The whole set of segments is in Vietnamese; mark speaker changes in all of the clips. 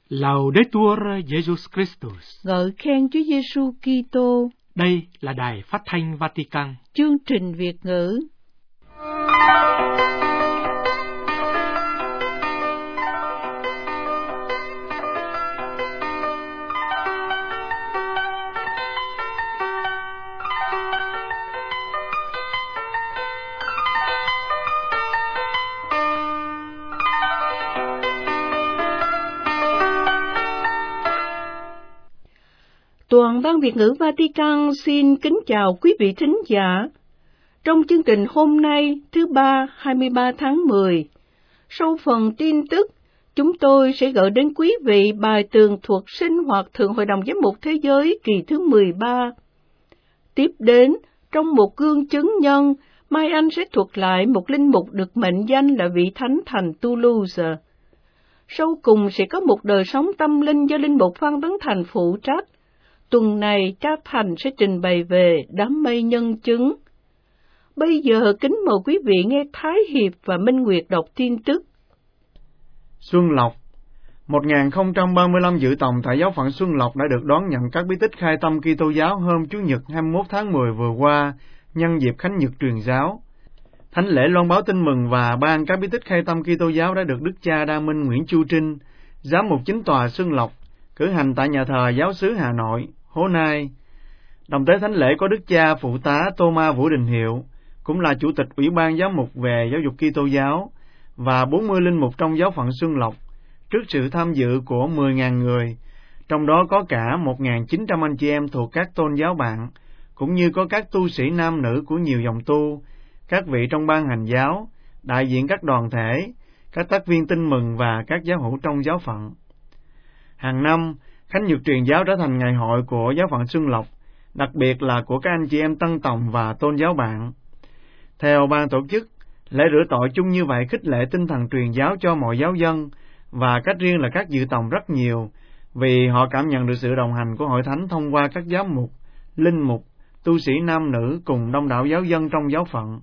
Speaker 1: Laudetur Jesus Christus.
Speaker 2: Ngợi khen Chúa Giêsu Kitô.
Speaker 1: Đây là Đài Phát thanh Vatican.
Speaker 2: Chương trình Việt ngữ. Toàn ban Việt ngữ Vatican xin kính chào quý vị thính giả. Trong chương trình hôm nay, thứ Ba, 23 tháng 10, sau phần tin tức, chúng tôi sẽ gửi đến quý vị bài tường thuật sinh hoạt Thượng Hội đồng Giám mục Thế giới kỳ thứ 13. Tiếp đến, trong một gương chứng nhân, Mai Anh sẽ thuật lại một linh mục được mệnh danh là vị thánh thành Toulouse. Sau cùng sẽ có một đời sống tâm linh do linh mục Phan Tấn Thành phụ trách. Tuần này, cha Thành sẽ trình bày về đám mây nhân chứng. Bây giờ kính mời quý vị nghe Thái Hiệp và Minh Nguyệt đọc tin tức.
Speaker 3: Xuân Lộc. 1035 dự tòng tại giáo phận Xuân Lộc đã được đón nhận các bí tích khai tâm Kitô giáo hôm Chủ nhật 21 tháng 10 vừa qua, nhân dịp Khánh Nhật Truyền giáo. Thánh lễ loan báo tin mừng và ban các bí tích khai tâm Kitô giáo đã được Đức cha Đa Minh Nguyễn Chu Trinh, giám mục chính tòa Xuân Lộc, cử hành tại nhà thờ giáo xứ Hà Nội, Hố Nai. Đồng tế thánh lễ có Đức cha Phụ tá Tô-ma Vũ Đình Hiệu, cũng là chủ tịch Ủy ban Giám mục về giáo dục Kitô giáo, và 40 linh mục trong giáo phận Xuân Lộc, trước sự tham dự của 10.000 người, trong đó có cả 1.900 anh chị em thuộc các tôn giáo bạn, cũng như có các tu sĩ nam nữ của nhiều dòng tu, các vị trong ban hành giáo, đại diện các đoàn thể, các tác viên tin mừng và các giáo hữu trong giáo phận. Hàng năm, Khánh Nhật Truyền giáo trở thành ngày hội của giáo phận Xuân Lộc, đặc biệt là của các anh chị em Tân Tòng và tôn giáo bạn. Theo ban tổ chức, lễ rửa tội chung như vậy khích lệ tinh thần truyền giáo cho mọi giáo dân, và cách riêng là các dự tòng rất nhiều, vì họ cảm nhận được sự đồng hành của hội thánh thông qua các giám mục, linh mục, tu sĩ nam nữ cùng đông đảo giáo dân trong giáo phận.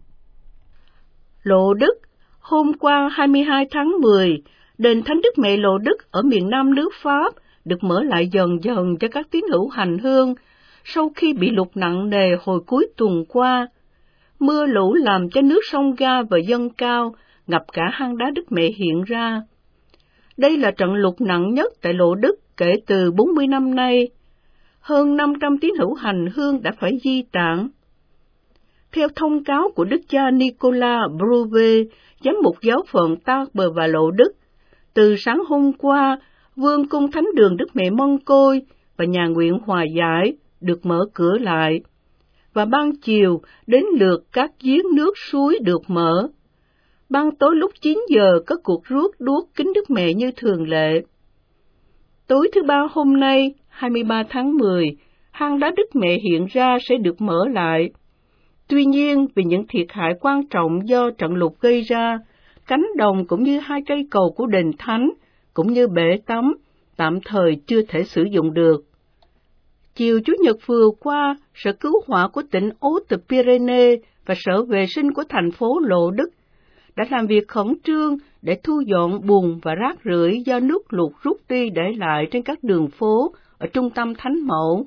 Speaker 2: Lộ Đức. Hôm qua 22 tháng 10, đền Thánh Đức Mẹ Lộ Đức ở miền Nam nước Pháp được mở lại dần dần cho các tín hữu hành hương sau khi bị lụt nặng nề hồi cuối tuần qua. Mưa lũ làm cho nước sông Ga và dâng cao, ngập cả hang đá Đức Mẹ hiện ra. Đây là trận lụt nặng nhất tại Lộ Đức kể từ 40 năm nay. Hơn 500 tín hữu hành hương đã phải di tản. Theo thông cáo của Đức cha Nicolas Brouve, giám mục giáo phận Tarbes và Lộ Đức, từ sáng hôm qua, Vương cung Thánh đường Đức Mẹ Mân Côi và nhà nguyện Hòa Giải được mở cửa lại, và ban chiều đến lượt các giếng nước suối được mở. Ban tối lúc 9 giờ có cuộc rước đuốc kính Đức Mẹ như thường lệ. Tối thứ Ba hôm nay, 23 tháng 10, hang đá Đức Mẹ hiện ra sẽ được mở lại. Tuy nhiên, vì những thiệt hại quan trọng do trận lụt gây ra, cánh đồng cũng như 2 cây cầu của đền thánh, cũng như bể tắm, tạm thời chưa thể sử dụng được. Chiều Chủ nhật vừa qua, Sở Cứu hỏa của tỉnh Haute-Pyrénées và Sở Vệ sinh của thành phố Lộ Đức đã làm việc khẩn trương để thu dọn bùn và rác rưởi do nước lụt rút đi để lại trên các đường phố ở trung tâm Thánh Mẫu.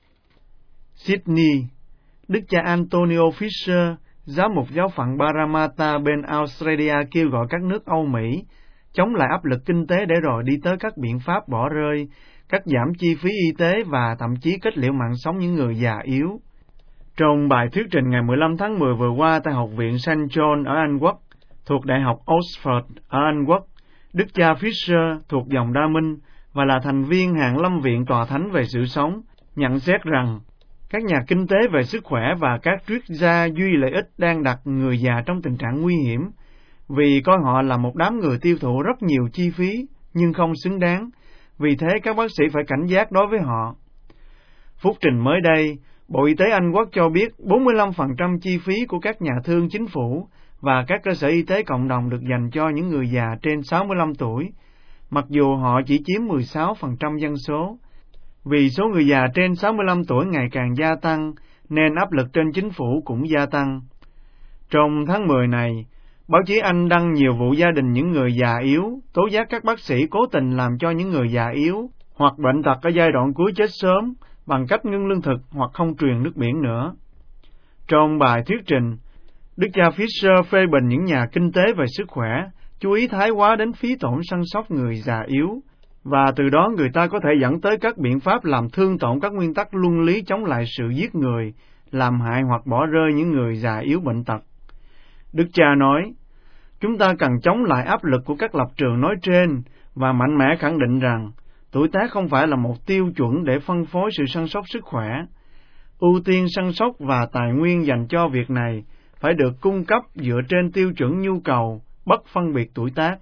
Speaker 3: Sydney. Đức cha Antonio Fisher, giám mục giáo phận Parramatta bên Australia kêu gọi các nước Âu Mỹ chống lại áp lực kinh tế để rồi đi tới các biện pháp bỏ rơi, cắt giảm chi phí y tế và thậm chí kết liễu mạng sống những người già yếu. Trong bài thuyết trình ngày 15 tháng 10 vừa qua tại Học viện St. John ở Anh Quốc, thuộc Đại học Oxford ở Anh Quốc, Đức cha Fisher thuộc dòng Đa Minh và là thành viên hạng lâm viện tòa thánh về sự sống, nhận xét rằng các nhà kinh tế về sức khỏe và các triết gia duy lợi ích đang đặt người già trong tình trạng nguy hiểm, vì coi họ là một đám người tiêu thụ rất nhiều chi phí nhưng không xứng đáng, vì thế các bác sĩ phải cảnh giác đối với họ. Phúc trình mới đây, Bộ Y tế Anh Quốc cho biết 45% chi phí của các nhà thương chính phủ và các cơ sở y tế cộng đồng được dành cho những người già trên 65 tuổi, mặc dù họ chỉ chiếm 16% dân số. Vì số người già trên 65 tuổi ngày càng gia tăng, nên áp lực trên chính phủ cũng gia tăng. Trong tháng 10 này, Báo chí Anh đăng nhiều vụ gia đình những người già yếu, tố giác các bác sĩ cố tình làm cho những người già yếu hoặc bệnh tật ở giai đoạn cuối chết sớm bằng cách ngưng lương thực hoặc không truyền nước biển nữa. Trong bài thuyết trình, Đức cha Fisher phê bình những nhà kinh tế về sức khỏe, chú ý thái quá đến phí tổn săn sóc người già yếu, và từ đó người ta có thể dẫn tới các biện pháp làm thương tổn các nguyên tắc luân lý chống lại sự giết người, làm hại hoặc bỏ rơi những người già yếu bệnh tật. Đức cha nói, chúng ta cần chống lại áp lực của các lập trường nói trên và mạnh mẽ khẳng định rằng tuổi tác không phải là một tiêu chuẩn để phân phối sự săn sóc sức khỏe. Ưu tiên săn sóc và tài nguyên dành cho việc này phải được cung cấp dựa trên tiêu chuẩn nhu cầu, bất phân biệt tuổi tác.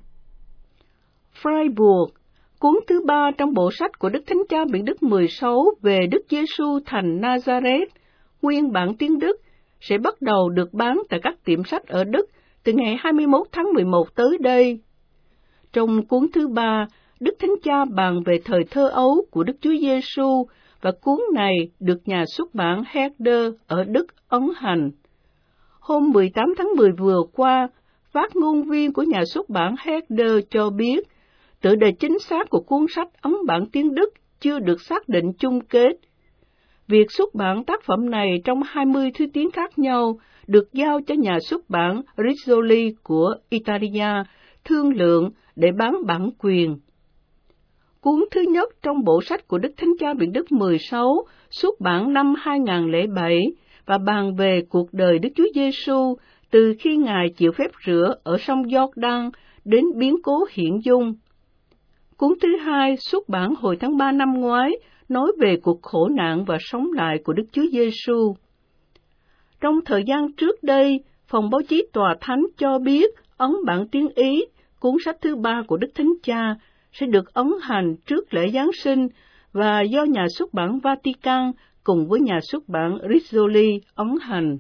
Speaker 2: Freiburg, cuốn thứ 3 trong bộ sách của Đức Thánh Cha Biển Đức 16 về Đức Giêsu thành Nazareth, nguyên bản tiếng Đức, sẽ bắt đầu được bán tại các tiệm sách ở Đức từ ngày 21 tháng 11 tới đây. Trong cuốn thứ 3, Đức Thánh Cha bàn về thời thơ ấu của Đức Chúa Giêsu và cuốn này được nhà xuất bản Herder ở Đức ấn hành. Hôm 18 tháng 10 vừa qua, phát ngôn viên của nhà xuất bản Herder cho biết tựa đề chính xác của cuốn sách ấn bản tiếng Đức chưa được xác định chung kết. Việc xuất bản tác phẩm này trong 20 thứ tiếng khác nhau được giao cho nhà xuất bản Rizzoli của Italia thương lượng để bán bản quyền. Cuốn thứ nhất trong bộ sách của Đức Thánh Cha Biển Đức 16 xuất bản năm 2007 và bàn về cuộc đời Đức Chúa Giêsu từ khi Ngài chịu phép rửa ở sông Jordan đến biến cố hiển dung. Cuốn thứ hai xuất bản hồi tháng 3 năm ngoái nói về cuộc khổ nạn và sống lại của Đức Chúa Giêsu. Trong thời gian trước đây, phòng báo chí Tòa Thánh cho biết ấn bản tiếng Ý, cuốn sách thứ 3 của Đức Thánh Cha, sẽ được ấn hành trước lễ Giáng sinh và do nhà xuất bản Vatican cùng với nhà xuất bản Rizzoli ấn hành.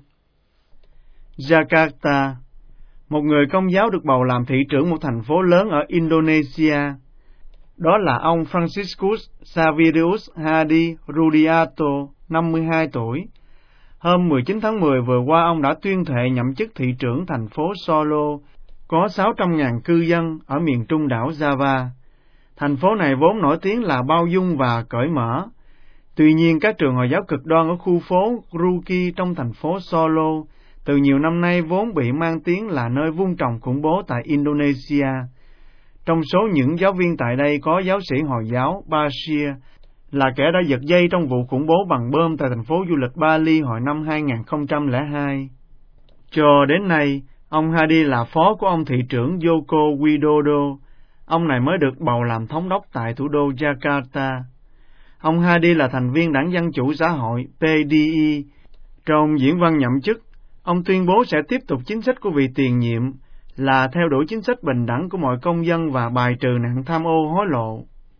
Speaker 3: Jakarta, một người Công giáo được bầu làm thị trưởng một thành phố lớn ở Indonesia. Đó là ông Franciscus Xaverius Hadi Rudiato, 52 tuổi. Hôm 19 tháng 10 vừa qua, ông đã tuyên thệ nhậm chức thị trưởng thành phố Solo, có 600.000 cư dân ở miền trung đảo Java. Thành phố này vốn nổi tiếng là bao dung và cởi mở. Tuy nhiên, các trường Hồi giáo cực đoan ở khu phố Ruki trong thành phố Solo từ nhiều năm nay vốn bị mang tiếng là nơi vun trồng khủng bố tại Indonesia. Trong số những giáo viên tại đây có giáo sĩ Hồi giáo Bashir, là kẻ đã giật dây trong vụ khủng bố bằng bom tại thành phố du lịch Bali hồi năm 2002. Cho đến nay, ông Hadi là phó của ông thị trưởng Joko Widodo. Ông này mới được bầu làm thống đốc tại thủ đô Jakarta. Ông Hadi là thành viên Đảng Dân Chủ Xã hội PDI. Trong diễn văn nhậm chức, ông tuyên bố sẽ tiếp tục chính sách của vị tiền nhiệm là theo đuổi chính sách bình đẳng của mọi công dân và bài trừ nạn tham ô hối lộ.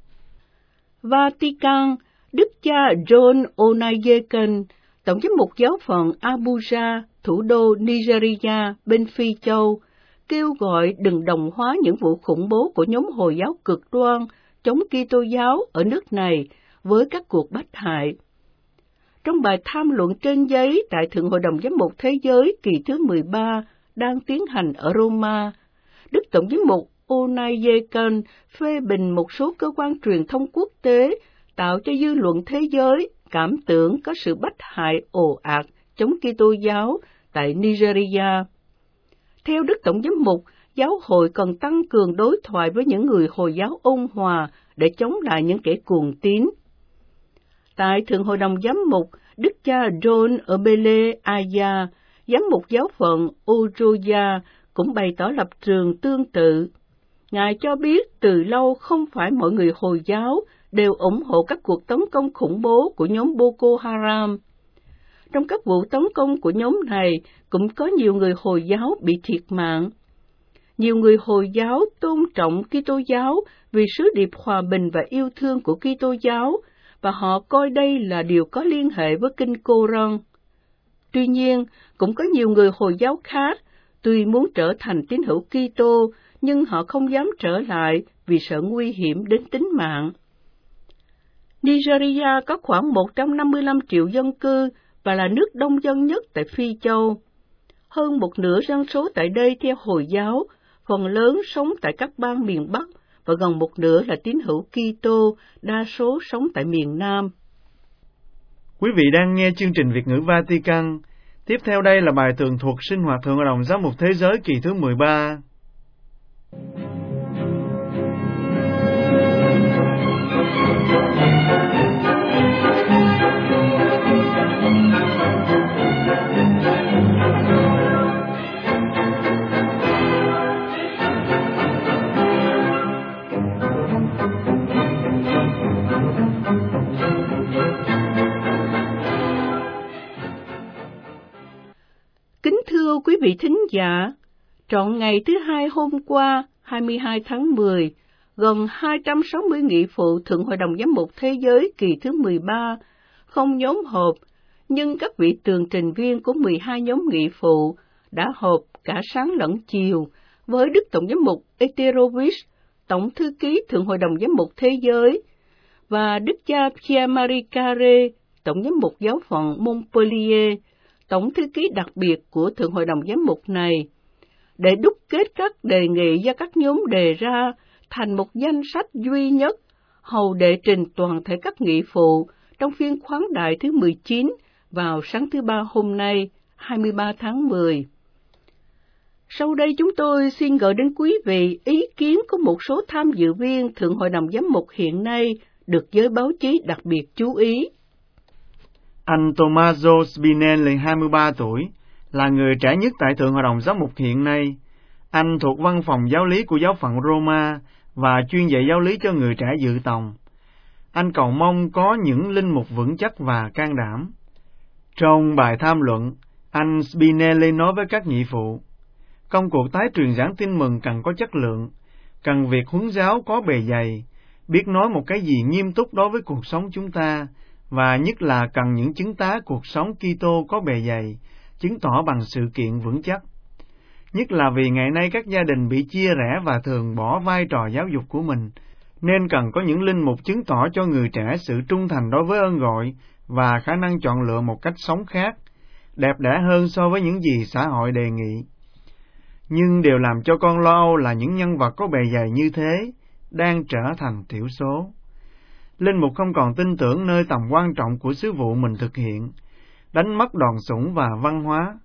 Speaker 2: Vatican, Đức cha John Onayeken, Tổng giám mục giáo phận Abuja, thủ đô Nigeria bên Phi Châu, kêu gọi đừng đồng hóa những vụ khủng bố của nhóm Hồi giáo cực đoan chống Kitô giáo ở nước này với các cuộc bách hại. Trong bài tham luận trên giấy tại Thượng Hội đồng Giám mục Thế giới kỳ thứ 13 đang tiến hành ở Roma, Đức Tổng giám mục Onayeken phê bình một số cơ quan truyền thông quốc tế tạo cho dư luận thế giới cảm tưởng có sự bách hại ồ ạt chống Kitô giáo tại Nigeria. Theo Đức Tổng giám mục, giáo hội cần tăng cường đối thoại với những người Hồi giáo ôn hòa để chống lại những kẻ cuồng tín. Tại Thượng Hội đồng Giám mục, Đức cha John Obele Aya, giám mục giáo phận Uruya, cũng bày tỏ lập trường tương tự. Ngài cho biết từ lâu không phải mọi người Hồi giáo đều ủng hộ các cuộc tấn công khủng bố của nhóm Boko Haram. Trong các vụ tấn công của nhóm này cũng có nhiều người Hồi giáo bị thiệt mạng. Nhiều người Hồi giáo tôn trọng Kitô giáo vì sứ điệp hòa bình và yêu thương của Kitô giáo, và họ coi đây là điều có liên hệ với Kinh Cô-rân. Tuy nhiên, cũng có nhiều người Hồi giáo khác tuy muốn trở thành tín hữu Kitô, nhưng họ không dám trở lại vì sợ nguy hiểm đến tính mạng. Nigeria có khoảng 155 triệu dân cư và là nước đông dân nhất tại Phi Châu. hơn một nửa dân số tại đây theo Hồi giáo, phần lớn sống tại các bang miền Bắc và gần một nửa là tín hữu Kitô, đa số sống tại miền Nam.
Speaker 3: Quý vị đang nghe chương trình Việt ngữ Vatican. Tiếp theo đây là bài tường thuật sinh hoạt Thượng Hội đồng Giám mục Thế giới kỳ thứ 13.
Speaker 2: Kính thưa quý vị thính giả, trọn ngày thứ Hai hôm qua, 22 tháng 10, gần 260 nghị phụ Thượng Hội đồng Giám mục Thế giới kỳ thứ 13, không nhóm họp, nhưng các vị tường trình viên của 12 nhóm nghị phụ đã họp cả sáng lẫn chiều với Đức Tổng giám mục Eterovich, Tổng thư ký Thượng Hội đồng Giám mục Thế giới, và Đức cha Pierre-Marie Carré, Tổng giám mục giáo phận Montpellier, Tổng thư ký đặc biệt của Thượng Hội đồng Giám mục này, để đúc kết các đề nghị do các nhóm đề ra thành một danh sách duy nhất, hầu đệ trình toàn thể các nghị phụ trong phiên khoáng đại thứ 19 vào sáng thứ Ba hôm nay, 23 tháng 10. Sau đây chúng tôi xin gửi đến quý vị ý kiến của một số tham dự viên Thượng Hội đồng Giám mục hiện nay được giới báo chí đặc biệt chú ý.
Speaker 3: Anh Tommaso Spinelli, 23 tuổi, là người trẻ nhất tại Thượng Hội đồng Giám mục hiện nay. Anh thuộc văn phòng giáo lý của giáo phận Roma và chuyên dạy giáo lý cho người trẻ dự tòng. Anh cầu mong có những linh mục vững chắc và can đảm. Trong bài tham luận, anh Spinelli nói với các nhị phụ, công cuộc tái truyền giảng tin mừng cần có chất lượng, cần việc huấn giáo có bề dày, biết nói một cái gì nghiêm túc đối với cuộc sống chúng ta, và nhất là cần những chứng tá cuộc sống Kitô có bề dày, chứng tỏ bằng sự kiện vững chắc. Nhất là vì ngày nay các gia đình bị chia rẽ và thường bỏ vai trò giáo dục của mình, nên cần có những linh mục chứng tỏ cho người trẻ sự trung thành đối với ơn gọi và khả năng chọn lựa một cách sống khác, đẹp đẽ hơn so với những gì xã hội đề nghị. Nhưng điều làm cho con lo âu là những nhân vật có bề dày như thế đang trở thành thiểu số. Linh mục không còn tin tưởng nơi tầm quan trọng của sứ vụ mình thực hiện, đánh mất đòn sủng và văn hóa.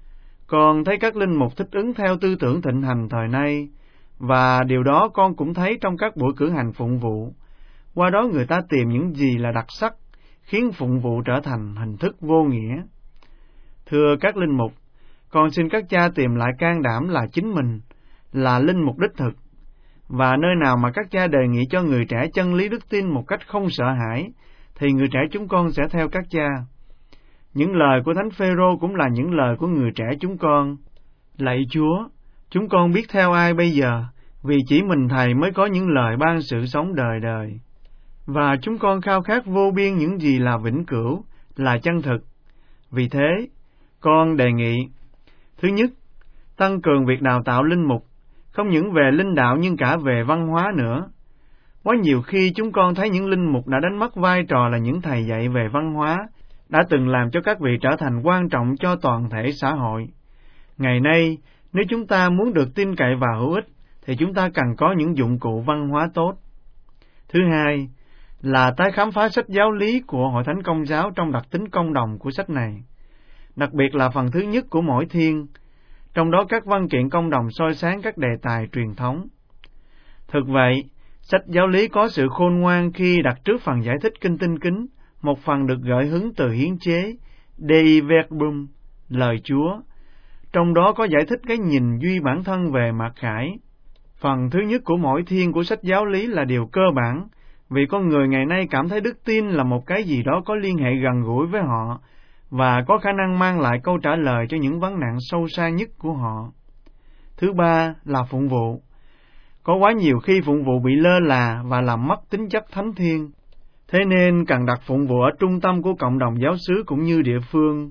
Speaker 3: Con thấy các linh mục thích ứng theo tư tưởng thịnh hành thời nay, và điều đó con cũng thấy trong các buổi cử hành phụng vụ. Qua đó người ta tìm những gì là đặc sắc, khiến phụng vụ trở thành hình thức vô nghĩa. Thưa các linh mục, con xin các cha tìm lại can đảm là chính mình, là linh mục đích thực. Và nơi nào mà các cha đề nghị cho người trẻ chân lý đức tin một cách không sợ hãi, thì người trẻ chúng con sẽ theo các cha. Những lời của Thánh Phêrô cũng là những lời của người trẻ chúng con. Lạy Chúa, chúng con biết theo ai bây giờ, vì chỉ mình Thầy mới có những lời ban sự sống đời đời. Và chúng con khao khát vô biên những gì là vĩnh cửu, là chân thực. Vì thế, con đề nghị, thứ nhất, tăng cường việc đào tạo linh mục, không những về linh đạo nhưng cả về văn hóa nữa. Quá nhiều khi chúng con thấy những linh mục đã đánh mất vai trò là những thầy dạy về văn hóa, đã từng làm cho các vị trở thành quan trọng cho toàn thể xã hội. Ngày nay, nếu chúng ta muốn được tin cậy và hữu ích, thì chúng ta cần có những dụng cụ văn hóa tốt. Thứ hai, là tái khám phá sách giáo lý của Hội Thánh Công giáo trong đặc tính công đồng của sách này, đặc biệt là phần thứ nhất của mỗi thiên, trong đó các văn kiện công đồng soi sáng các đề tài truyền thống. Thực vậy, sách giáo lý có sự khôn ngoan khi đặt trước phần giải thích kinh tinh kính, một phần được gợi hứng từ hiến chế Dei Verbum, lời Chúa, trong đó có giải thích cái nhìn duy bản thân về mặc khải. Phần thứ nhất của mỗi thiên của sách giáo lý là điều cơ bản, vì con người ngày nay cảm thấy đức tin là một cái gì đó có liên hệ gần gũi với họ, và có khả năng mang lại câu trả lời cho những vấn nạn sâu xa nhất của họ. Thứ ba là phụng vụ. Có quá nhiều khi phụng vụ bị lơ là và làm mất tính chất thánh thiêng. Thế nên cần đặt phụng vụ ở trung tâm của cộng đồng giáo xứ cũng như địa phương.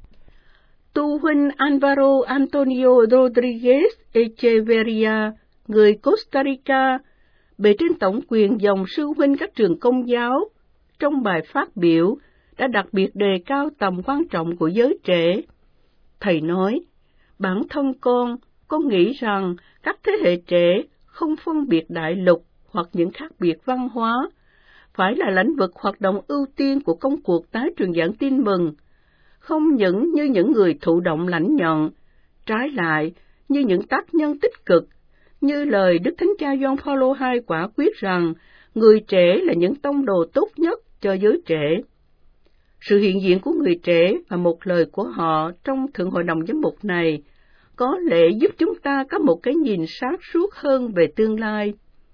Speaker 2: Tu huynh Alvaro Antonio Rodriguez Echeverria, người Costa Rica, bề trên tổng quyền dòng sư huynh các trường công giáo, trong bài phát biểu đã đặc biệt đề cao tầm quan trọng của giới trẻ. Thầy nói, Bản thân con nghĩ rằng các thế hệ trẻ không phân biệt đại lục hoặc những khác biệt văn hóa, phải là lĩnh vực hoạt động ưu tiên của công cuộc tái truyền giảng tin mừng, không những như những người thụ động lãnh nhận, trái lại như những tác nhân tích cực, như lời Đức Thánh Cha Gioan Phaolô II quả quyết rằng người trẻ là những tông đồ tốt nhất cho giới trẻ. Sự hiện diện của người trẻ và một lời của họ trong Thượng Hội đồng Giám mục này có lẽ giúp chúng ta có một cái nhìn sáng suốt hơn về tương lai.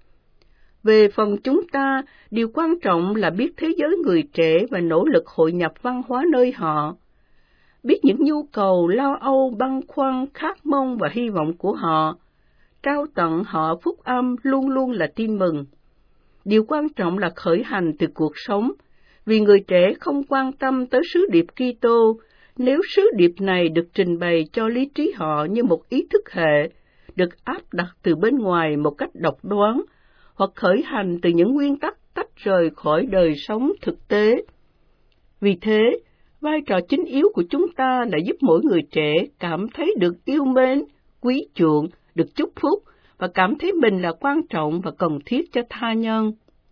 Speaker 2: Về phần chúng ta, điều quan trọng là biết thế giới người trẻ và nỗ lực hội nhập văn hóa nơi họ, biết những nhu cầu, lo âu, băn khoăn, khát mong và hy vọng của họ, trao tận họ phúc âm luôn luôn là tin mừng. Điều quan trọng là khởi hành từ cuộc sống, vì người trẻ không quan tâm tới sứ điệp Kitô nếu sứ điệp này được trình bày cho lý trí họ như một ý thức hệ, được áp đặt từ bên ngoài một cách độc đoán, hoặc khởi hành từ những nguyên tắc tách rời khỏi đời sống thực tế. Vì thế, vai trò chính yếu của chúng ta là giúp mỗi người trẻ cảm thấy được yêu mến, quý chuộng, được chúc phúc và cảm thấy mình là quan trọng và cần thiết cho tha nhân.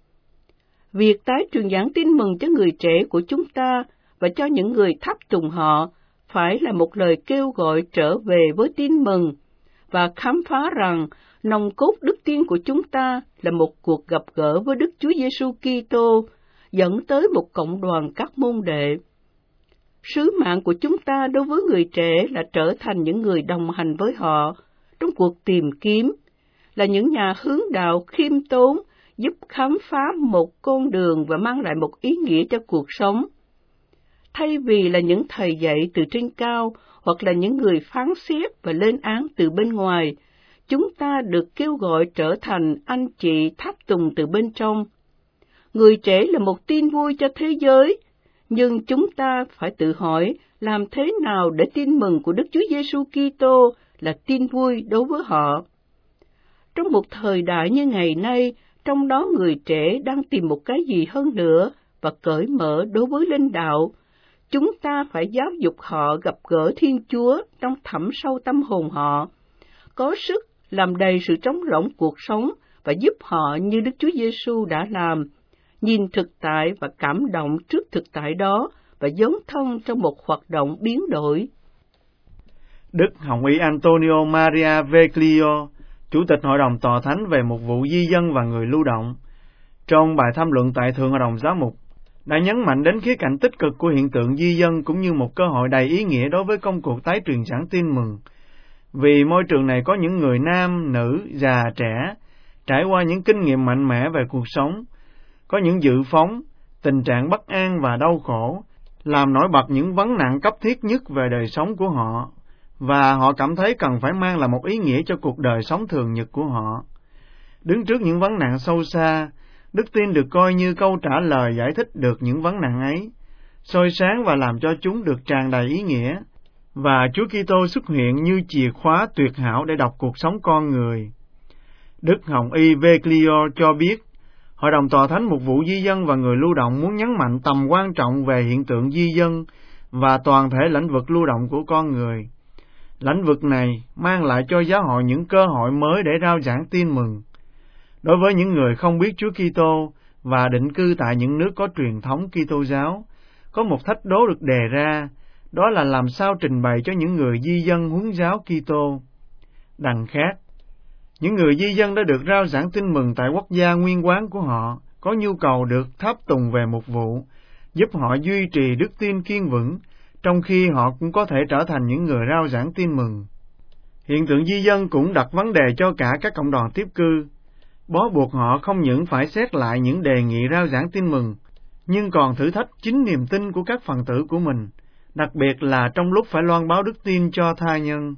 Speaker 2: Việc tái truyền giảng tin mừng cho người trẻ của chúng ta và cho những người tháp tùng họ phải là một lời kêu gọi trở về với tin mừng và khám phá rằng nòng cốt đức tin của chúng ta là một cuộc gặp gỡ với Đức Chúa Giêsu Kitô, dẫn tới một cộng đoàn các môn đệ. Sứ mạng của chúng ta đối với người trẻ là trở thành những người đồng hành với họ trong cuộc tìm kiếm, là những nhà hướng đạo khiêm tốn, giúp khám phá một con đường và mang lại một ý nghĩa cho cuộc sống. Thay vì là những thầy dạy từ trên cao hoặc là những người phán xét và lên án từ bên ngoài, chúng ta được kêu gọi trở thành anh chị tháp tùng từ bên trong. Người trẻ là một tin vui cho thế giới, nhưng chúng ta phải tự hỏi làm thế nào để tin mừng của Đức Chúa Giêsu Kitô là tin vui đối với họ. Trong một thời đại như ngày nay, trong đó người trẻ đang tìm một cái gì hơn nữa và cởi mở đối với linh đạo, chúng ta phải giáo dục họ gặp gỡ Thiên Chúa trong thẳm sâu tâm hồn họ, có sức làm đầy sự trống rỗng cuộc sống và giúp họ như Đức Chúa Giêsu đã làm, nhìn thực tại và cảm động trước thực tại đó và dấn thân trong một hoạt động biến đổi.
Speaker 3: Đức Hồng Y Antonio Maria Veglio, Chủ tịch Hội đồng Tòa Thánh về một vụ di dân và người lưu động, trong bài tham luận tại Thượng Hội đồng Giám mục, đã nhấn mạnh đến khía cạnh tích cực của hiện tượng di dân cũng như một cơ hội đầy ý nghĩa đối với công cuộc tái truyền giảng tin mừng. Vì môi trường này có những người nam, nữ, già, trẻ, trải qua những kinh nghiệm mạnh mẽ về cuộc sống, có những dự phóng, tình trạng bất an và đau khổ, làm nổi bật những vấn nạn cấp thiết nhất về đời sống của họ, và họ cảm thấy cần phải mang lại một ý nghĩa cho cuộc đời sống thường nhật của họ. Đứng trước những vấn nạn sâu xa, đức tin được coi như câu trả lời giải thích được những vấn nạn ấy, soi sáng và làm cho chúng được tràn đầy ý nghĩa, và Chúa Kitô xuất hiện như chìa khóa tuyệt hảo để đọc cuộc sống con người. Đức Hồng Y Veglio cho biết, Hội đồng Tòa Thánh Mục vụ Di dân và người lưu động muốn nhấn mạnh tầm quan trọng về hiện tượng di dân và toàn thể lĩnh vực lưu động của con người. Lĩnh vực này mang lại cho giáo hội những cơ hội mới để rao giảng tin mừng. Đối với những người không biết Chúa Kitô và định cư tại những nước có truyền thống Kitô giáo, có một thách đố được đề ra, đó là làm sao trình bày cho những người di dân huấn giáo Kitô. Đằng khác, những người di dân đã được rao giảng tin mừng tại quốc gia nguyên quán của họ, có nhu cầu được tháp tùng về mục vụ, giúp họ duy trì đức tin kiên vững, trong khi họ cũng có thể trở thành những người rao giảng tin mừng. Hiện tượng di dân cũng đặt vấn đề cho cả các cộng đoàn tiếp cư, bó buộc họ không những phải xét lại những đề nghị rao giảng tin mừng, nhưng còn thử thách chính niềm tin của các phần tử của mình, đặc biệt là trong lúc phải loan báo đức tin cho tha nhân.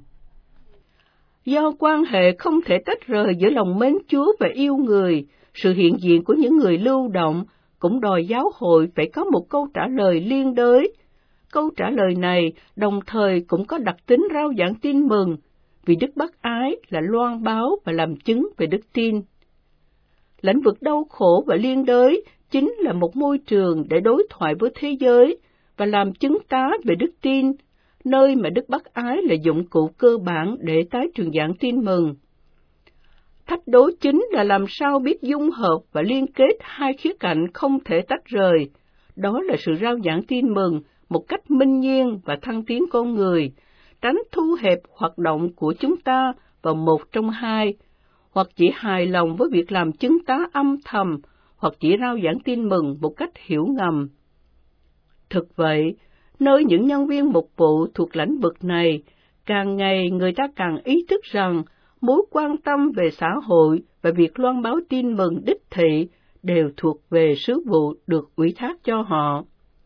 Speaker 2: Do quan hệ không thể tách rời giữa lòng mến Chúa và yêu người, sự hiện diện của những người lưu động cũng đòi giáo hội phải có một câu trả lời liên đới. Câu trả lời này đồng thời cũng có đặc tính rao giảng tin mừng, vì đức bác ái là loan báo và làm chứng về đức tin. Lĩnh vực đau khổ và liên đới chính là một môi trường để đối thoại với thế giới và làm chứng tá về đức tin, nơi mà Đức Bác Ái là dụng cụ cơ bản để tái truyền giảng tin mừng. Thách đố chính là làm sao biết dung hợp và liên kết hai khía cạnh không thể tách rời, đó là sự rao giảng tin mừng một cách minh nhiên và thăng tiến con người, tránh thu hẹp hoạt động của chúng ta vào một trong hai, hoặc chỉ hài lòng với việc làm chứng tá âm thầm, hoặc chỉ rao giảng tin mừng một cách hiểu ngầm. Thực vậy, nơi những nhân viên mục vụ thuộc lĩnh vực này, càng ngày người ta càng ý thức rằng mối quan tâm về xã hội và việc loan báo tin mừng đích thị đều thuộc về sứ vụ được ủy thác cho họ.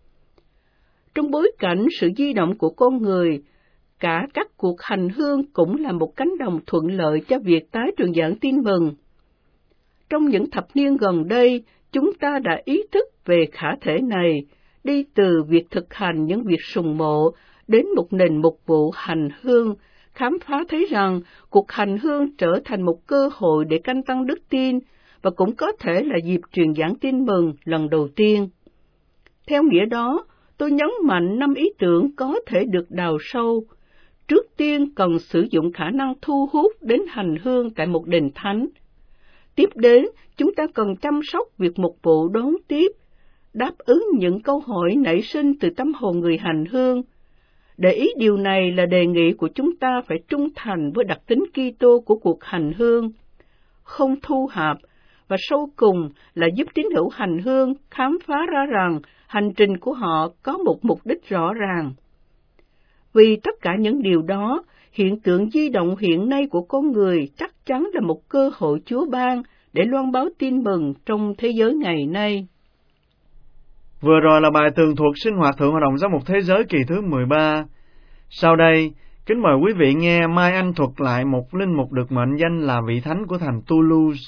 Speaker 2: Trong bối cảnh sự di động của con người, cả các cuộc hành hương cũng là một cánh đồng thuận lợi cho việc tái truyền giảng tin mừng. Trong những thập niên gần đây, chúng ta đã ý thức về khả thể này, đi từ việc thực hành những việc sùng mộ đến một nền mục vụ hành hương, khám phá thấy rằng cuộc hành hương trở thành một cơ hội để canh tăng đức tin và cũng có thể là dịp truyền giảng tin mừng lần đầu tiên. Theo nghĩa đó, tôi nhấn mạnh 5 ý tưởng có thể được đào sâu. Trước tiên cần sử dụng khả năng thu hút đến hành hương tại một đền thánh. Tiếp đến, chúng ta cần chăm sóc việc mục vụ đón tiếp, đáp ứng những câu hỏi nảy sinh từ tâm hồn người hành hương. Để ý điều này là đề nghị của chúng ta phải trung thành với đặc tính Kitô của cuộc hành hương, không thu hạp, và sâu cùng là giúp tín hữu hành hương khám phá ra rằng hành trình của họ có một mục đích rõ ràng. Vì tất cả những điều đó, hiện tượng di động hiện nay của con người chắc chắn là một cơ hội Chúa ban để loan báo tin mừng trong thế giới ngày nay.
Speaker 3: Vừa rồi là bài tường thuật sinh hoạt Thượng Hội đồng Giám mục Thế giới kỳ thứ 13. Sau đây, kính mời quý vị nghe Mai Anh thuật lại một linh mục được mệnh danh là vị thánh của thành Toulouse.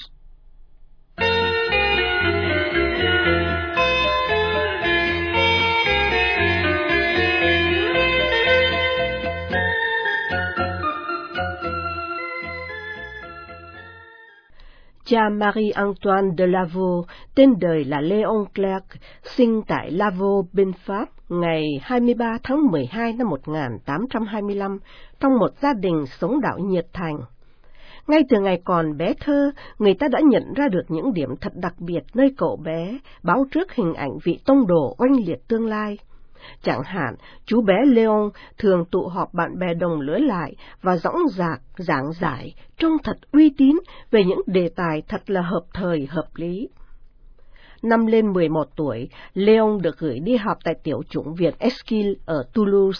Speaker 4: Cha Marie-Antoine de Lavaux, tên đời là Léon Clerc, sinh tại Lavaux, bên Pháp, ngày 23 tháng 12 năm 1825, trong một gia đình sống đạo nhiệt thành. Ngay từ ngày còn bé thơ, người ta đã nhận ra được những điểm thật đặc biệt nơi cậu bé, báo trước hình ảnh vị tông đồ oanh liệt tương lai. Chẳng hạn, chú bé Léon thường tụ họp bạn bè đồng lứa lại và dõng dạc, giảng giải, trông thật uy tín về những đề tài thật là hợp thời, hợp lý. Năm lên 11 tuổi, Léon được gửi đi học tại tiểu chủng viện Esquile ở Toulouse.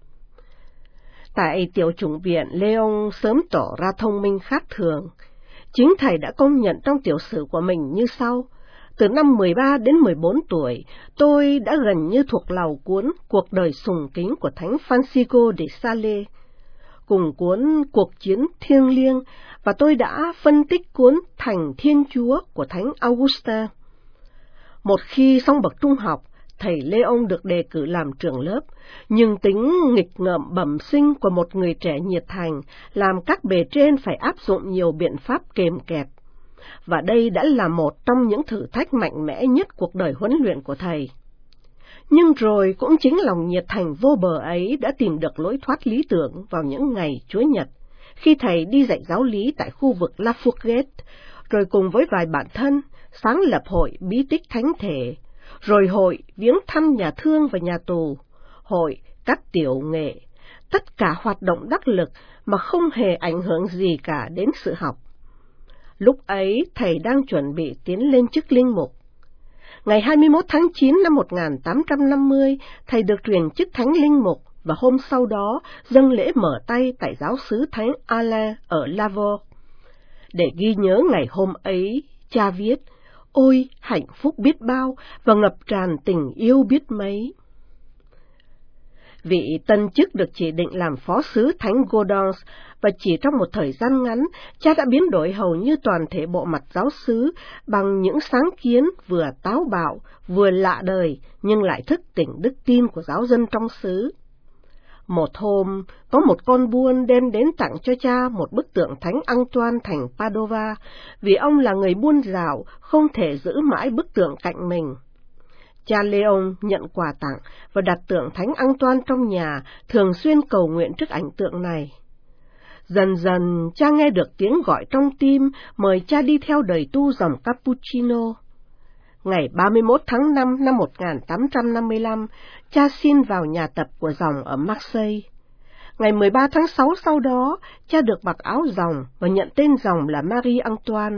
Speaker 4: Tại tiểu chủng viện, Léon sớm tỏ ra thông minh khác thường. Chính thầy đã công nhận trong tiểu sử của mình như sau: từ năm 13 đến 14 tuổi, tôi đã gần như thuộc lòng cuốn Cuộc đời sùng kính của Thánh Francisco de Sales, cùng cuốn Cuộc chiến thiêng liêng, và tôi đã phân tích cuốn Thành Thiên Chúa của Thánh Augusta. Một khi xong bậc trung học, thầy Léon được đề cử làm trưởng lớp, nhưng tính nghịch ngợm bẩm sinh của một người trẻ nhiệt thành làm các bề trên phải áp dụng nhiều biện pháp kềm kẹp. Và đây đã là một trong những thử thách mạnh mẽ nhất cuộc đời huấn luyện của thầy. Nhưng rồi cũng chính lòng nhiệt thành vô bờ ấy đã tìm được lối thoát lý tưởng vào những ngày Chúa Nhật, khi thầy đi dạy giáo lý tại khu vực La Fourguette, rồi cùng với vài bạn thân sáng lập hội bí tích thánh thể, rồi hội viếng thăm nhà thương và nhà tù, hội các tiểu nghệ, tất cả hoạt động đắc lực mà không hề ảnh hưởng gì cả đến sự học. Lúc ấy, thầy đang chuẩn bị tiến lên chức linh mục. Ngày 21 tháng 9 năm 1850, thầy được truyền chức thánh linh mục, và hôm sau đó dâng lễ mở tay tại giáo xứ Thánh Alain ở Lavaux. Để ghi nhớ ngày hôm ấy, cha viết: "Ôi, hạnh phúc biết bao và ngập tràn tình yêu biết mấy." Vị tân chức được chỉ định làm phó sứ Thánh Gaudens, và chỉ trong một thời gian ngắn, cha đã biến đổi hầu như toàn thể bộ mặt giáo xứ bằng những sáng kiến vừa táo bạo, vừa lạ đời, nhưng lại thức tỉnh đức tin của giáo dân trong xứ. Một hôm, có một con buôn đem đến tặng cho cha một bức tượng Thánh Antoine thành Padova, vì ông là người buôn dạo, không thể giữ mãi bức tượng cạnh mình. Cha Leon nhận quà tặng và đặt tượng Thánh Antoine trong nhà, thường xuyên cầu nguyện trước ảnh tượng này. Dần dần, cha nghe được tiếng gọi trong tim, mời cha đi theo đời tu dòng Cappuccino. Ngày 31 tháng 5 năm 1855, cha xin vào nhà tập của dòng ở Marseille. Ngày 13 tháng 6 sau đó, cha được mặc áo dòng và nhận tên dòng là Marie Antoine.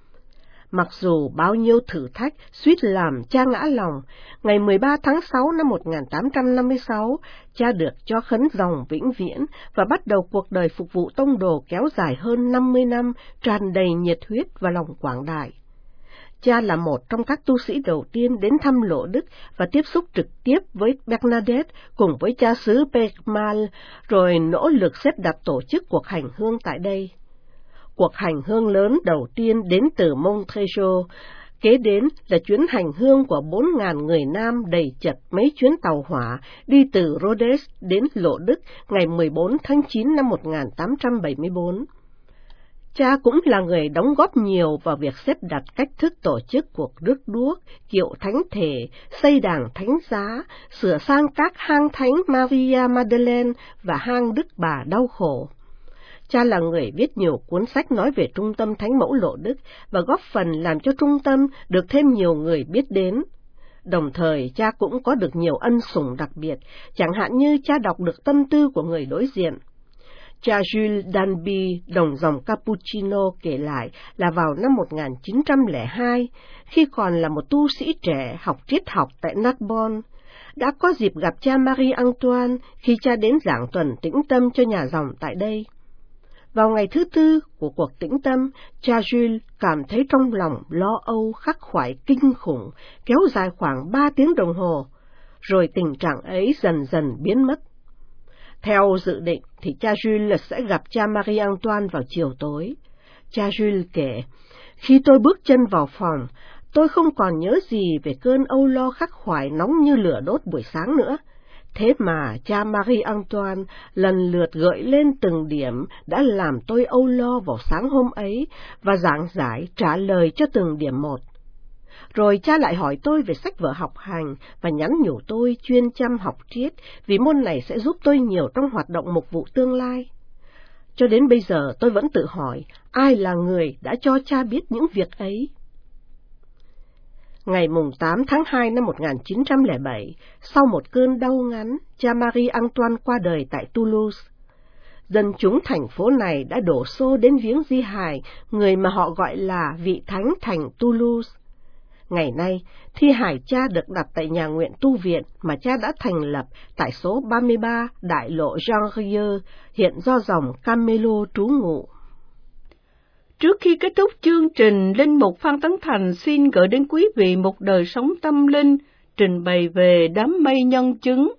Speaker 4: Mặc dù bao nhiêu thử thách suýt làm cha ngã lòng, ngày 13 tháng 6 năm 1856, cha được cho khấn dòng vĩnh viễn và bắt đầu cuộc đời phục vụ tông đồ kéo dài hơn 50 năm, tràn đầy nhiệt huyết và lòng quảng đại. Cha là một trong các tu sĩ đầu tiên đến thăm Lộ Đức và tiếp xúc trực tiếp với Bernadette cùng với cha xứ Pekmal, rồi nỗ lực xếp đặt tổ chức cuộc hành hương tại đây. Cuộc hành hương lớn đầu tiên đến từ Montreuil, kế đến là chuyến hành hương của 4.000 người Nam đầy chật mấy chuyến tàu hỏa đi từ Rhodes đến Lộ Đức ngày 14 tháng 9 năm 1874. Cha cũng là người đóng góp nhiều vào việc xếp đặt cách thức tổ chức cuộc rước đuốc, kiệu thánh thể, xây đàn thánh giá, sửa sang các hang thánh Maria Madeleine và hang Đức Bà đau khổ. Cha là người viết nhiều cuốn sách nói về trung tâm Thánh Mẫu Lộ Đức và góp phần làm cho trung tâm được thêm nhiều người biết đến. Đồng thời, cha cũng có được nhiều ân sủng đặc biệt, chẳng hạn như cha đọc được tâm tư của người đối diện. Cha Jules Danby, đồng dòng Cappuccino kể lại là vào năm 1902, khi còn là một tu sĩ trẻ học triết học tại Narbonne, đã có dịp gặp cha Marie Antoine khi cha đến giảng tuần tĩnh tâm cho nhà dòng tại đây. Vào ngày thứ tư của cuộc tĩnh tâm, cha Jules cảm thấy trong lòng lo âu khắc khoải kinh khủng, kéo dài khoảng 3 tiếng đồng hồ, rồi tình trạng ấy dần dần biến mất. Theo dự định thì cha Jules sẽ gặp cha Marie Antoine vào chiều tối. Cha Jules kể, khi tôi bước chân vào phòng, tôi không còn nhớ gì về cơn âu lo khắc khoải nóng như lửa đốt buổi sáng nữa. Thế mà cha Marie Antoine lần lượt gợi lên từng điểm đã làm tôi âu lo vào sáng hôm ấy và giảng giải trả lời cho từng điểm một. Rồi cha lại hỏi tôi về sách vở học hành và nhắn nhủ tôi chuyên chăm học triết vì môn này sẽ giúp tôi nhiều trong hoạt động mục vụ tương lai. Cho đến bây giờ tôi vẫn tự hỏi ai là người đã cho cha biết những việc ấy. Ngày 8 tháng 2 năm 1907, sau một cơn đau ngắn, cha Marie Antoine qua đời tại Toulouse. Dân chúng thành phố này đã đổ xô đến viếng di hài, người mà họ gọi là vị thánh thành Toulouse. Ngày nay, thi hài cha được đặt tại nhà nguyện tu viện mà cha đã thành lập tại số 33 đại lộ Jean Rieux, hiện do dòng Camelo trú ngụ.
Speaker 2: Trước khi kết thúc chương trình, Linh mục Phan Tấn Thành xin gửi đến quý vị một đời sống tâm linh trình bày về đám mây nhân chứng.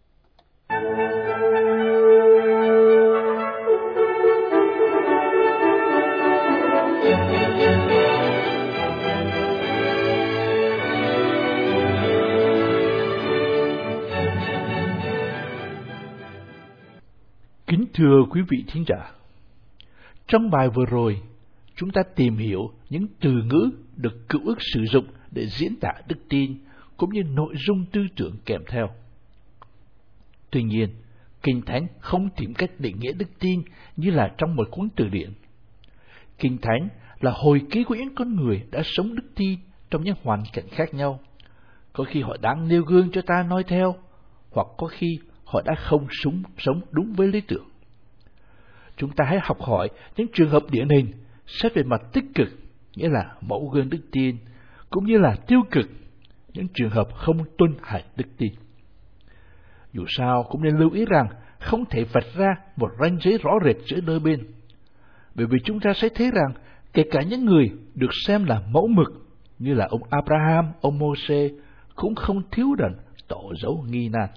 Speaker 5: Kính thưa quý vị thính giả, trong bài vừa rồi, chúng ta tìm hiểu những từ ngữ được Cựu Ước sử dụng để diễn tả đức tin, cũng như nội dung tư tưởng kèm theo. Tuy nhiên, Kinh Thánh không tìm cách định nghĩa đức tin như là trong một cuốn từ điển. Kinh Thánh là hồi ký của những con người đã sống đức tin trong những hoàn cảnh khác nhau. Có khi họ đang nêu gương cho ta noi theo, hoặc có khi họ đã không sống đúng với lý tưởng. Chúng ta hãy học hỏi những trường hợp điển hình, xét về mặt tích cực, nghĩa là mẫu gương đức tin, cũng như là tiêu cực, những trường hợp không tuân hành đức tin. Dù sao cũng nên lưu ý rằng không thể vạch ra một ranh giới rõ rệt giữa đôi bên, bởi vì chúng ta sẽ thấy rằng kể cả những người được xem là mẫu mực như là ông Abraham, ông Mô-sê cũng không thiếu đần tỏ dấu nghi nan.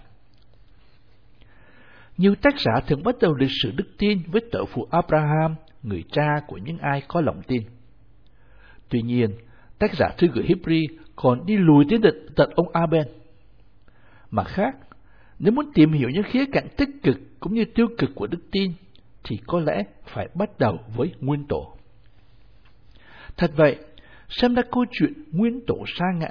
Speaker 5: Nhiều tác giả thường bắt đầu lịch sử đức tin với tổ phụ Abraham, người cha của những ai có lòng tin. Tuy nhiên, tác giả thư gửi Hebrew còn đi lùi đến tận ông Abel. Mặt khác, nếu muốn tìm hiểu những khía cạnh tích cực cũng như tiêu cực của đức tin, thì có lẽ phải bắt đầu với nguyên tổ. Thật vậy, xem ra câu chuyện nguyên tổ sa ngã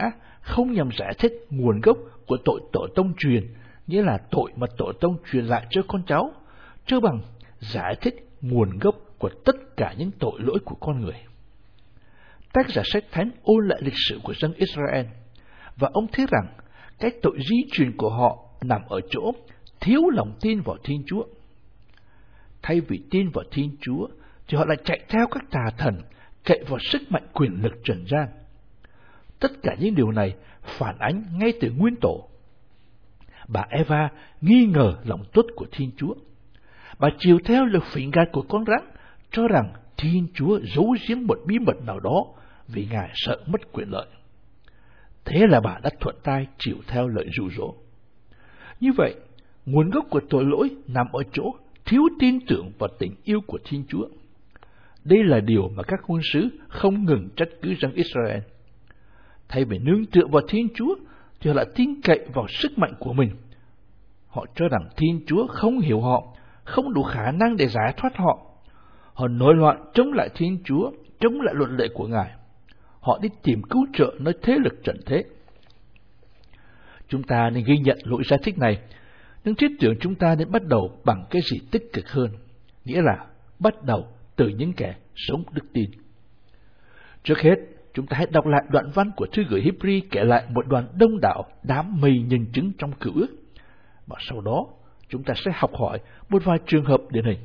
Speaker 5: không nhằm giải thích nguồn gốc của tội tổ tông truyền, nghĩa là tội mà tổ tông truyền lại cho con cháu, chứ bằng giải thích nguồn gốc của tất cả những tội lỗi của con người. Tác giả sách thánh ôn lại lịch sử của dân Israel, và ông thấy rằng cái tội di truyền của họ nằm ở chỗ thiếu lòng tin vào Thiên Chúa. Thay vì tin vào Thiên Chúa, thì họ lại chạy theo các tà thần, cậy vào sức mạnh quyền lực trần gian. Tất cả những điều này phản ánh ngay từ nguyên tổ. Bà Eva nghi ngờ lòng tốt của Thiên Chúa. Bà chiều theo lời phỉnh gạt của con rắn, cho rằng Thiên Chúa giấu giếm một bí mật nào đó vì Ngài sợ mất quyền lợi. Thế là bà đã thuận tay chịu theo lời dụ dỗ. Như vậy, nguồn gốc của tội lỗi nằm ở chỗ thiếu tin tưởng vào tình yêu của Thiên Chúa. Đây là điều mà các ngôn sứ không ngừng trách cứ dân Israel. Thay vì nương tựa vào Thiên Chúa, thì họ lại tin cậy vào sức mạnh của mình. Họ cho rằng Thiên Chúa không hiểu họ, không đủ khả năng để giải thoát họ. Họ nổi loạn chống lại Thiên Chúa, chống lại luật lệ của Ngài. Họ đi tìm cứu trợ nơi thế lực trần thế. Chúng ta nên ghi nhận lỗi giải thích này, nhưng thiết tưởng chúng ta nên bắt đầu bằng cái gì tích cực hơn, nghĩa là bắt đầu từ những kẻ sống đức tin. Trước hết, chúng ta hãy đọc lại đoạn văn của thư gửi Hebrew kể lại một đoàn đông đảo đám mây nhân chứng trong Cựu Ước, và sau đó chúng ta sẽ học hỏi một vài trường hợp điển hình.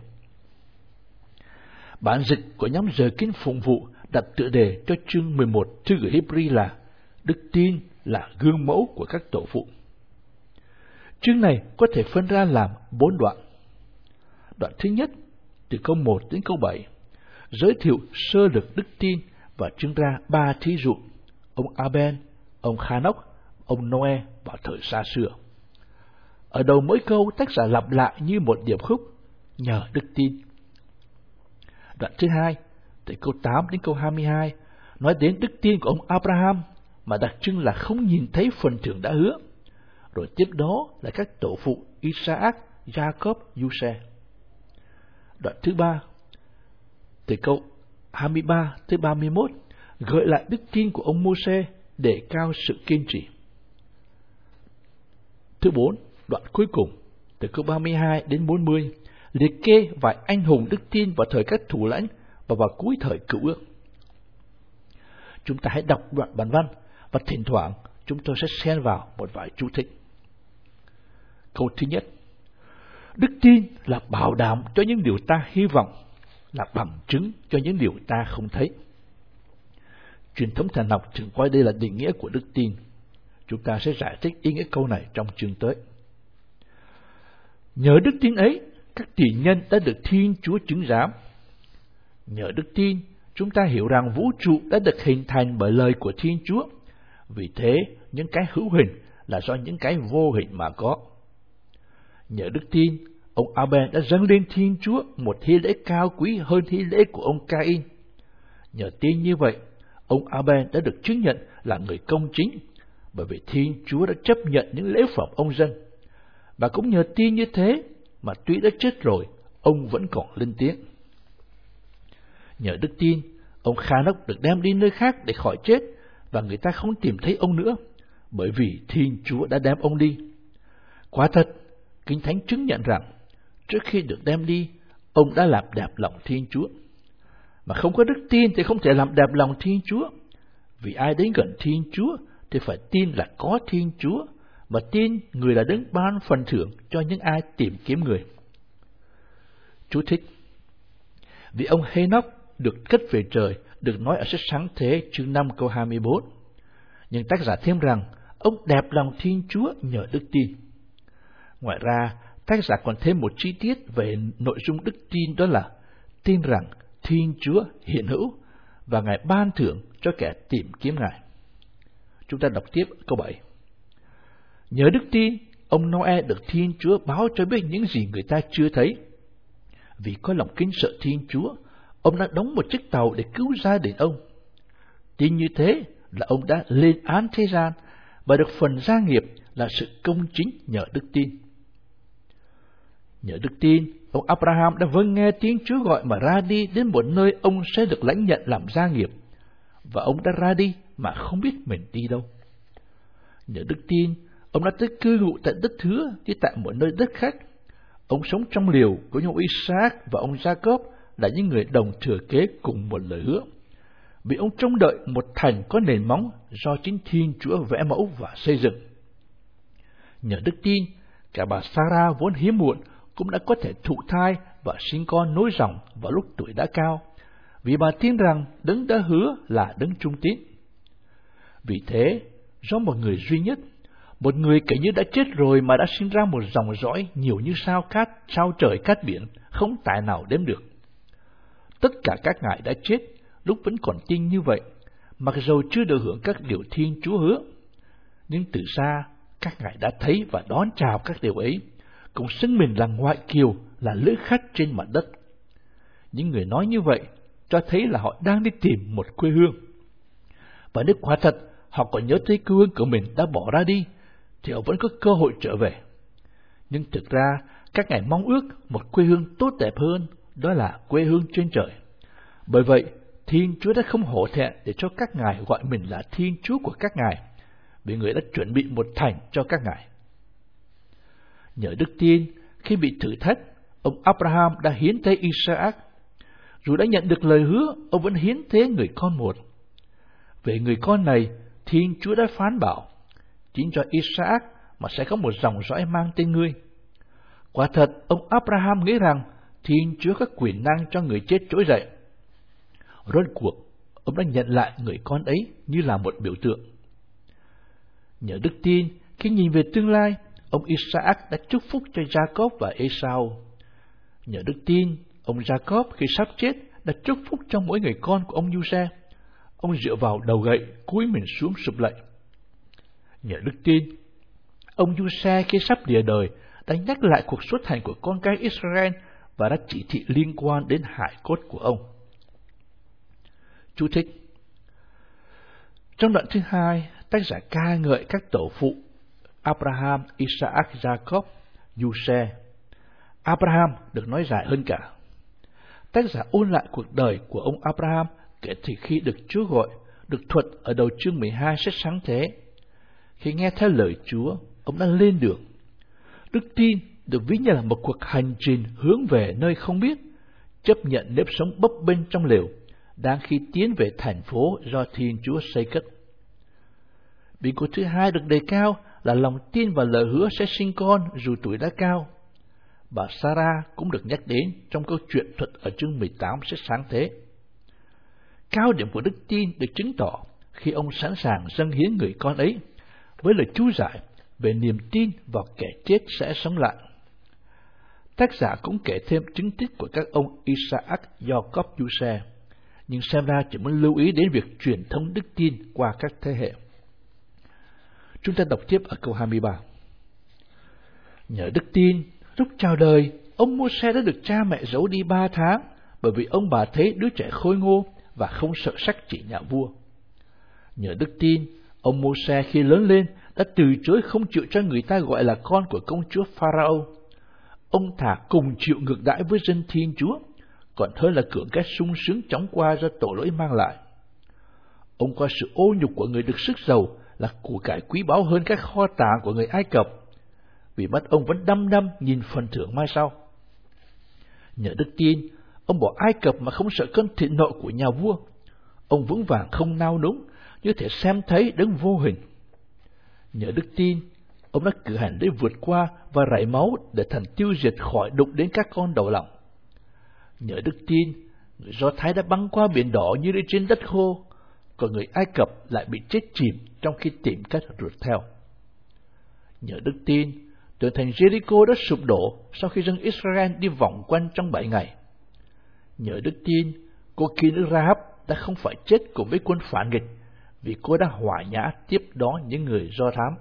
Speaker 5: Bản dịch của nhóm Giờ Kinh Phụng Vụ đặt tựa đề cho chương 11 thư gửi Hebrew là Đức tin là gương mẫu của các tổ phụ. Chương này có thể phân ra làm 4 đoạn. Đoạn thứ nhất, từ câu 1 đến câu 7, giới thiệu sơ lược đức tin và trưng ra 3 thí dụ: ông Abel, ông Khanok, ông Noe vào thời xa xưa. Ở đầu mỗi câu, tác giả lặp lại như một điệp khúc: nhờ đức tin. Đoạn thứ hai, từ câu 8 đến câu 22, nói đến đức tin của ông Abraham, mà đặc trưng là không nhìn thấy phần thưởng đã hứa. Rồi tiếp đó là các tổ phụ Isaac, Jacob, Giuse. Đoạn thứ ba, từ câu 23 tới 31, gợi lại đức tin của ông Mô-sê để cao sự kiên trì. Thứ 4, đoạn cuối cùng, từ câu 32 đến 40, liệt kê vài anh hùng đức tin vào thời các thủ lãnh và vào cuối thời Cựu Ước. Chúng ta hãy đọc đoạn bản văn và thỉnh thoảng chúng tôi sẽ xen vào một vài chú thích. Câu thứ nhất, đức tin là bảo đảm cho những điều ta hy vọng, là bằng chứng cho những điều ta không thấy. Truyền thống thần học thường coi đây là định nghĩa của đức tin. Chúng ta sẽ giải thích ý nghĩa câu này trong chương tới. Nhờ đức tin ấy, các tỷ nhân đã được Thiên Chúa chứng giám. Nhờ đức tin, chúng ta hiểu rằng vũ trụ đã được hình thành bởi lời của Thiên Chúa. Vì thế, những cái hữu hình là do những cái vô hình mà có. Nhờ đức tin, ông Abel đã dâng lên Thiên Chúa một hy lễ cao quý hơn hy lễ của ông Cain. Nhờ tin như vậy, ông Abel đã được chứng nhận là người công chính, bởi vì Thiên Chúa đã chấp nhận những lễ phẩm ông dâng. Và cũng nhờ tin như thế mà tuy đã chết rồi, ông vẫn còn linh tiếng. Nhờ đức tin, ông Khanok được đem đi nơi khác để khỏi chết, và người ta không tìm thấy ông nữa, bởi vì Thiên Chúa đã đem ông đi. Quả thật, Kinh Thánh chứng nhận rằng, trước khi được đem đi, ông đã làm đẹp lòng Thiên Chúa. Mà không có đức tin thì không thể làm đẹp lòng Thiên Chúa. Vì ai đến gần Thiên Chúa thì phải tin là có Thiên Chúa, mà tin người là đấng ban phần thưởng cho những ai tìm kiếm người. Chú thích: vì ông Henoch được cất về trời được nói ở sách Sáng Thế chương 5 câu 24. Nhưng tác giả thêm rằng ông đẹp lòng Thiên Chúa nhờ đức tin. Ngoài ra, tác giả còn thêm một chi tiết về nội dung đức tin, đó là tin rằng Thiên Chúa hiện hữu và Ngài ban thưởng cho kẻ tìm kiếm Ngài. Chúng ta đọc tiếp câu 7. Nhờ đức tin, ông Noe được Thiên Chúa báo cho biết những gì người ta chưa thấy. Vì có lòng kính sợ Thiên Chúa, ông đã đóng một chiếc tàu để cứu gia đình ông. Tin như thế là ông đã lên án thế gian và được phần gia nghiệp là sự công chính nhờ đức tin. Nhờ đức tin, ông Abraham đã vâng nghe tiếng Chúa gọi mà ra đi đến một nơi ông sẽ được lãnh nhận làm gia nghiệp, và ông đã ra đi mà không biết mình đi đâu. Nhờ đức tin, ông đã tới cư ngụ tại đất hứa như tại một nơi đất khác. Ông sống trong liều của ông Isaac và ông Jacob là những người đồng thừa kế cùng một lời hứa, vì ông trông đợi một thành có nền móng do chính Thiên Chúa vẽ mẫu và xây dựng. Nhờ đức tin, cả bà Sarah vốn hiếm muộn cũng đã có thể thụ thai và sinh con nối dòng vào lúc tuổi đã cao, vì bà tin rằng Đấng đã hứa là Đấng trung tín. Vì thế, do một người duy nhất, một người kể như đã chết rồi mà đã sinh ra một dòng dõi nhiều như sao trời cát biển, không tài nào đếm được. Tất cả các ngài đã chết lúc vẫn còn tin như vậy, mặc dầu chưa được hưởng các điều Thiên Chúa hứa. Nhưng từ xa, các ngài đã thấy và đón chào các điều ấy, cũng xưng mình là ngoại kiều, là lữ khách trên mặt đất. Những người nói như vậy cho thấy là họ đang đi tìm một quê hương. Và nếu quả thật họ còn nhớ thấy quê hương của mình đã bỏ ra đi, thì họ vẫn có cơ hội trở về. Nhưng thực ra, các ngài mong ước một quê hương tốt đẹp hơn, đó là quê hương trên trời. Bởi vậy, Thiên Chúa đã không hổ thẹn để cho các ngài gọi mình là Thiên Chúa của các ngài, vì người đã chuẩn bị một thành cho các ngài. Nhờ đức tin, khi bị thử thách, ông Abraham đã hiến tế Isaac. Dù đã nhận được lời hứa, ông vẫn hiến tế người con một. Về người con này, Thiên Chúa đã phán bảo, chính cho Isaac mà sẽ có một dòng dõi mang tên ngươi. Quả thật, ông Abraham nghĩ rằng Thiên Chúa có quyền năng cho người chết trỗi dậy. Rốt cuộc, ông đã nhận lại người con ấy như là một biểu tượng. Nhờ đức tin, khi nhìn về tương lai, ông Isaac đã chúc phúc cho Jacob và Esau. Nhờ đức tin, ông Jacob khi sắp chết đã chúc phúc cho mỗi người con của ông Giuse. Ông dựa vào đầu gậy, cúi mình xuống sụp lạy. Nhờ đức tin, ông Giuse khi sắp lìa đời đã nhắc lại cuộc xuất hành của con cái Israel và đã chỉ thị liên quan đến hải cốt của ông. Chú thích: trong đoạn thứ 2, tác giả ca ngợi các tổ phụ Abraham, Isaac, Jacob, Giuse. Abraham được nói dài hơn cả. Tác giả ôn lại cuộc đời của ông Abraham kể từ khi được Chúa gọi, được thuật ở đầu chương 12 sách Sáng Thế. Khi nghe theo lời Chúa, ông đã lên đường. Đức tin được ví như là một cuộc hành trình hướng về nơi không biết, chấp nhận nếp sống bấp bênh trong lều, đang khi tiến về thành phố do Thiên Chúa xây cất. Bí quyết thứ 2 được đề cao là lòng tin vào lời hứa sẽ sinh con dù tuổi đã cao. Bà Sarah cũng được nhắc đến trong câu chuyện thuật ở chương 18 sách Sáng Thế. Cao điểm của đức tin được chứng tỏ khi ông sẵn sàng dâng hiến người con ấy, với lời chú giải về niềm tin vào kẻ chết sẽ sống lại. Tác giả cũng kể thêm chứng tích của các ông Isaac, Jacob, Giuse, nhưng xem ra chỉ muốn lưu ý đến việc truyền thống đức tin qua các thế hệ. Chúng ta đọc tiếp ở câu 23. Nhờ đức tin, lúc chào đời, ông Mô-se đã được cha mẹ giấu đi 3 tháng, bởi vì ông bà thấy đứa trẻ khôi ngô và không sợ sách chỉ nhà vua. Nhờ đức tin, ông Mô-se khi lớn lên đã từ chối không chịu cho người ta gọi là con của công chúa Pharaoh. Ông thà cùng chịu ngược đãi với dân Thiên Chúa, còn hơn là cưỡng cách sung sướng chóng qua do tội lỗi mang lại. Ông coi sự ô nhục của người được sức giàu là của cải quý báu hơn các kho tàng của người Ai Cập, vì mắt ông vẫn đăm đăm nhìn phần thưởng mai sau. Nhờ đức tin, ông bỏ Ai Cập mà không sợ cơn thịnh nộ của nhà vua. Ông vững vàng không nao núng, như thể xem thấy Đấng vô hình. Nhờ đức tin, ông đã cử hành để vượt qua và rải máu để thần tiêu diệt khỏi đụng đến các con đầu lòng. Nhờ đức tin, người Do Thái đã băng qua biển đỏ như đi trên đất khô, còn người Ai Cập lại bị chết chìm trong khi tìm cách rượt theo. Nhờ đức tin, tường thành Jericho đã sụp đổ sau khi dân Israel đi vòng quanh trong 7 ngày. Nhờ đức tin, cô kỳ nữ Rahab đã không phải chết cùng với quân phản nghịch, vì cô đã hòa nhã tiếp đón những người Do Thám.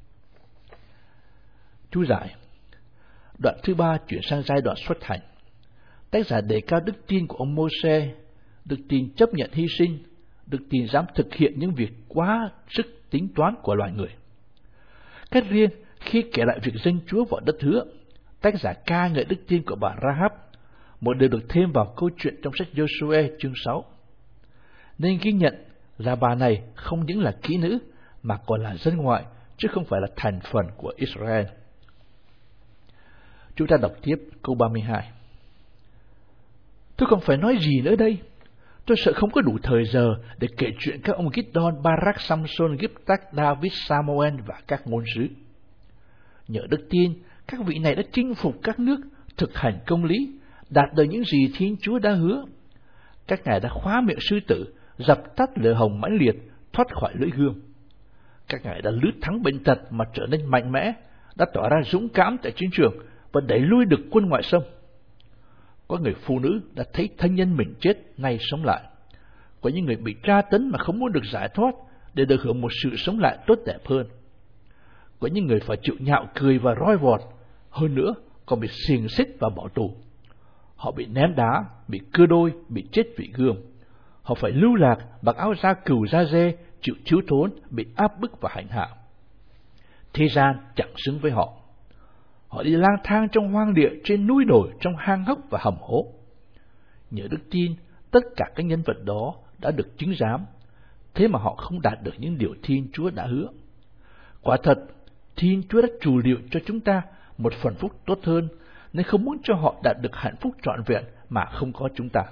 Speaker 5: Chú giải: đoạn thứ 3 chuyển sang giai đoạn xuất hành. Tác giả đề cao đức tin của ông Mô-se, đức tin chấp nhận hy sinh, đức tin dám thực hiện những việc quá sức tính toán của loài người. Cách riêng, khi kể lại việc dâng Chúa vào đất hứa, tác giả ca ngợi đức tin của bà Rahab, một điều được thêm vào câu chuyện trong sách Giô-suê chương 6. Nên ghi nhận là bà này không những là kỹ nữ mà còn là dân ngoại, chứ không phải là thành phần của Israel. Chúng ta đọc tiếp câu 32. Tôi còn phải nói gì nữa đây? Tôi sợ không có đủ thời giờ để kể chuyện các ông Gideon, Barak, Samson, Giphtak, David, Samuel và các ngôn sứ. Nhờ đức tin, các vị này đã chinh phục các nước, thực hành công lý, đạt được những gì Thiên Chúa đã hứa. Các ngài đã khóa miệng sư tử, dập tắt lửa hồng mãnh liệt, thoát khỏi lưỡi gươm. Các ngài đã lướt thắng bệnh tật mà trở nên mạnh mẽ, đã tỏ ra dũng cảm tại chiến trường và đẩy lui được quân ngoại xâm. Có người phụ nữ đã thấy thân nhân mình chết nay sống lại. Có những người bị tra tấn mà không muốn được giải thoát để được hưởng một sự sống lại tốt đẹp hơn. Có những người phải chịu nhạo cười và roi vọt, hơn nữa còn bị xiềng xích và bỏ tù. Họ bị ném đá, bị cưa đôi, bị chết vì gươm. Họ phải lưu lạc mặc áo da cừu da dê, chịu thiếu thốn, bị áp bức và hành hạ. Thế gian chẳng xứng với họ. Họ đi lang thang trong hoang địa, trên núi đồi, trong hang hốc và hầm hố. Nhờ đức tin, tất cả các nhân vật đó đã được chứng giám, thế mà họ không đạt được những điều Thiên Chúa đã hứa. Quả thật, Thiên Chúa đã trù liệu cho chúng ta một phần phúc tốt hơn, nên không muốn cho họ đạt được hạnh phúc trọn vẹn mà không có chúng ta.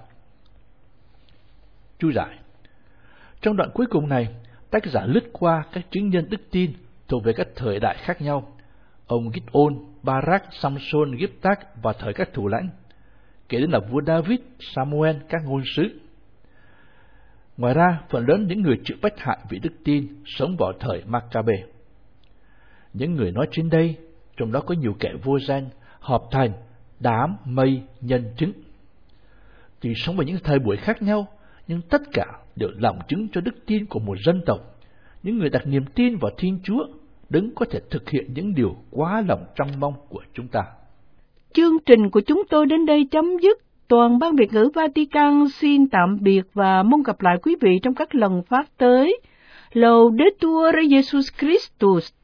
Speaker 5: Chú giải. Trong đoạn cuối cùng này, tác giả lướt qua các chứng nhân đức tin thuộc về các thời đại khác nhau. Ông Gideon, Barak, Samson, Giphtak và thời các thủ lãnh, kể đến là vua David, Samuel, các ngôn sứ. Ngoài ra, phần lớn những người chịu bách hại vì đức tin sống vào thời Maccabe. Những người nói trên đây, trong đó có nhiều kẻ vô danh, họp thành, đám, mây, nhân chứng. Tuy sống vào những thời buổi khác nhau, nhưng tất cả đều làm chứng cho đức tin của một dân tộc, những người đặt niềm tin vào Thiên Chúa, Đấng có thể thực hiện những điều quá lòng trông mong của chúng ta.
Speaker 2: Chương trình của chúng tôi đến đây chấm dứt. Toàn ban Việt ngữ Vatican xin tạm biệt và mong gặp lại quý vị trong các lần phát tới. Laudetur Jesus Christus.